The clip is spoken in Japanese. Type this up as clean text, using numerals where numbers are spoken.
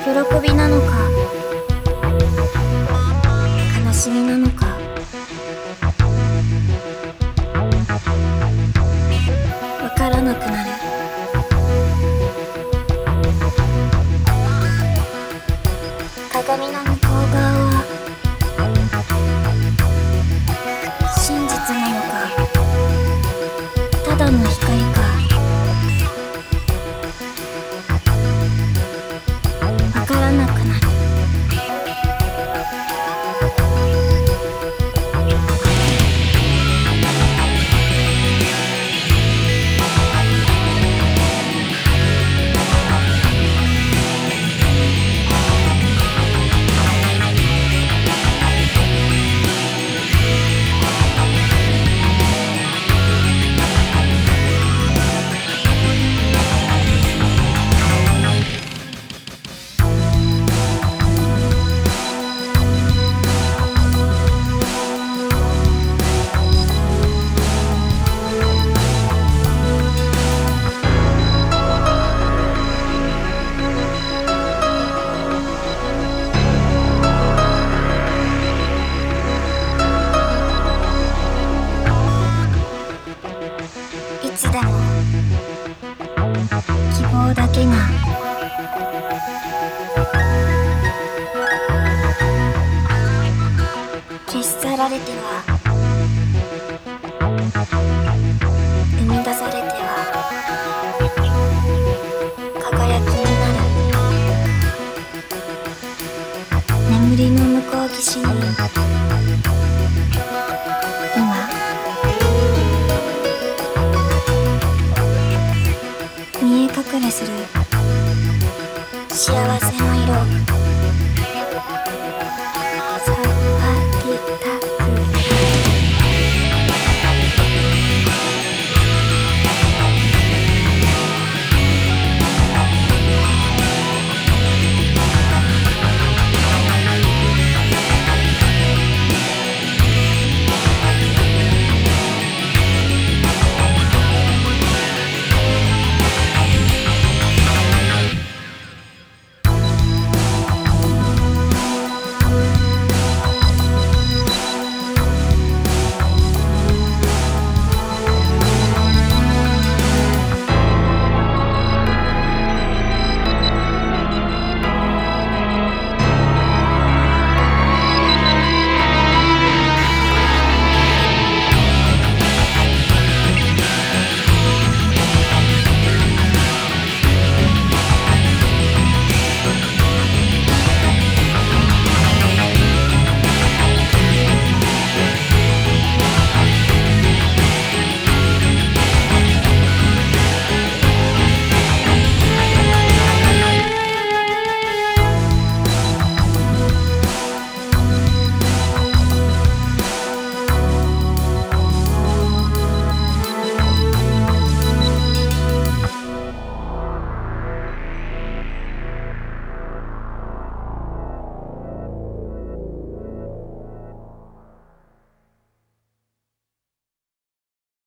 喜びなのか悲しみなのか、わからなくなる。鏡の向こう側は真実なのか、ただの光か、わからなくなる。いつでも希望だけが消し去られては生み出されては輝きになる。眠りの向こう岸に今見え隠れする幸せの色。